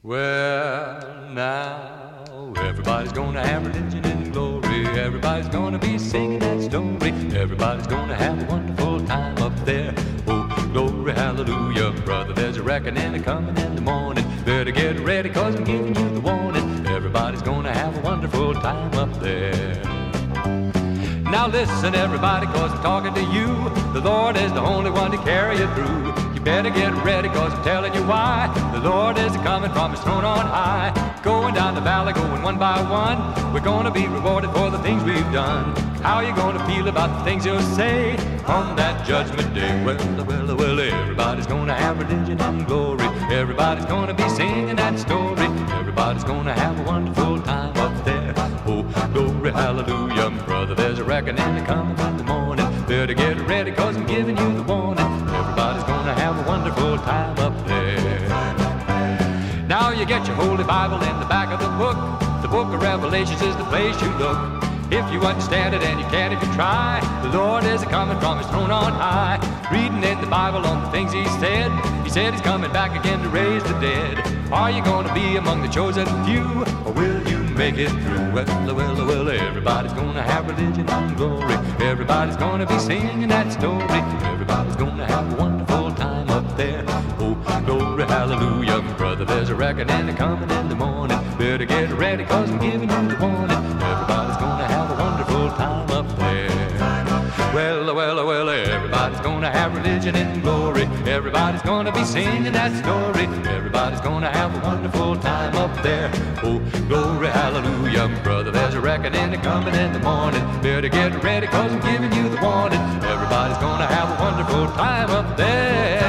Well, now everybody's gonna have religion and glory. Everybody's gonna be singing that story. Everybody's gonna have a wonderful time up there. Oh, glory, hallelujah, brother. There's a reckoning coming in the morning. Better get ready, 'cause I'm giving you the warning. Everybody's gonna have a wonderful time up there. Now listen, everybody, 'cause I'm talking to you. The Lord is the only one to carry you through. You better get ready, 'cause I'm telling you why. The Lord is coming from his throne on high. Going down the valley, going one by one. We're gonna be rewarded for the things we've done. How you gonna feel about the things you'll say on that judgment day? Well, everybody's gonna have religion and glory. Everybody's gonna be singing that story. Everybody's gonna have a wonderful time up there. Oh, glory, hallelujah, brother. There's a reckoning coming in the morning. Better get ready, 'cause I'm giving you the warning. Everybody's gonna have a wonderful time up there. Now you get your Holy Bible in the back of the book. The book of Revelations is the place you look. If you understand it, and you can if you try, the Lord is coming from his throne on high. Reading in the Bible on the things he said he's coming back again to raise the dead. Are you going to be among the chosen few, or will you make it through? Well, everybody's going to have religion and glory. Everybody's going to be singing that story. Everybody's going to have a wonderful time up there. Oh, glory, hallelujah, brother. There's a reckoning coming in the morning. Better get ready, 'cause I'm giving you the warning. Everybody's going to have a wonderful time up there. Well, everybody's gonna have religion and glory. Everybody's gonna be singing that story. Everybody's gonna have a wonderful time up there. Oh, glory, hallelujah, brother. There's a reckoning coming in the morning. Better get ready, 'cause I'm giving you the warning. Everybody's gonna have a wonderful time up there.